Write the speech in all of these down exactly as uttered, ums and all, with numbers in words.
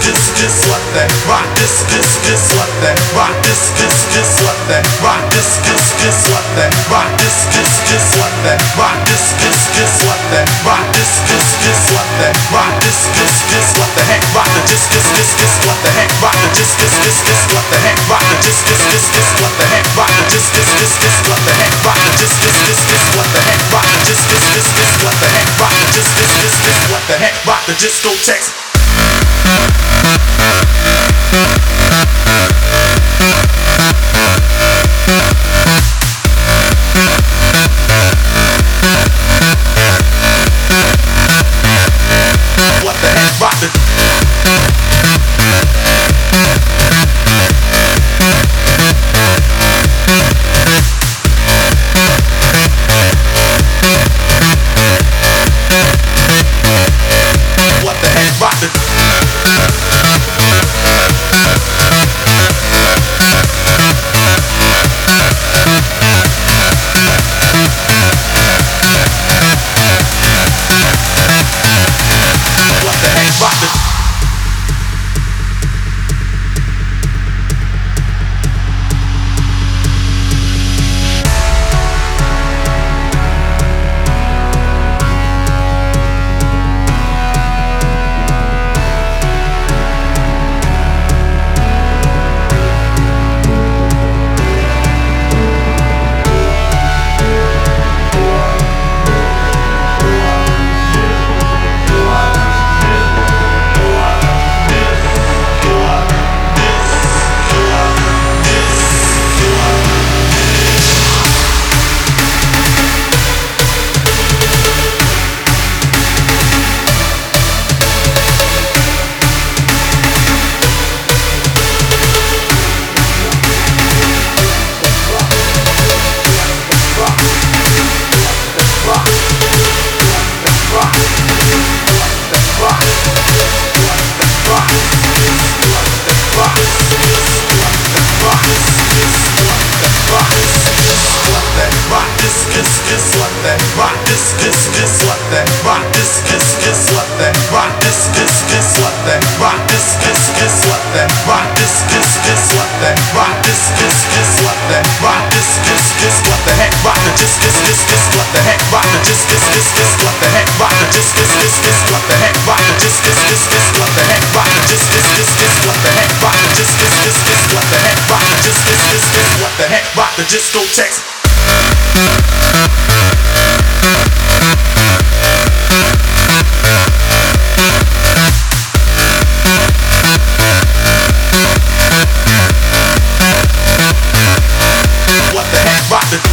this, this, what that, rock this, this, this, what that, rock this, this, this, what that, rock this, this, this, what that, rock this, this, this, what that, rock this, this, this, what that, rock this, this, this, what that, rock this, this, this, what the heck, rock the just this, this, this, what the heck, rock the just this, this, this, what the heck, rock the just this, this, this, what the heck, rock the just this, this, this, what the heck, rock the just this, this, this, what the heck, rock the just this, this, this, what the heck, rock the just this, this, this, what the heck, rock the discotheques. What the heck, rock the What the heck, rock the What the heck, rock the Rock this, this, this, what that, rock this, this, this, what that, rock this, this, this, what that, rock this, this, this, what that, rock this, this, this, what that, rock this, this, this, what that, rock this, this, this, what the heck, rock the just this, this, this, what the heck, rock the just this, this, this, what the heck, rock the just this, this, this, what the heck, rock the just this, this, this, what the heck, rock the just this, this, this, what the heck, rock the just this, this, this, what the heck, rock the just this, this, this, what the heck, rock the discotheques. What the heck, rock the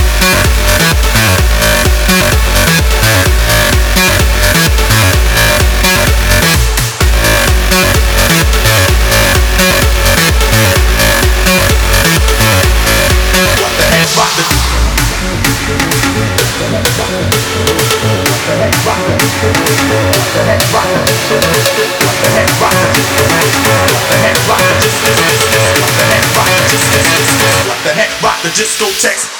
What the heck, rock the What the heck, rock the What the heck, rock the What the heck, rock the What the heck, rock the What the heck, rock the What the heck, rock the discotheques.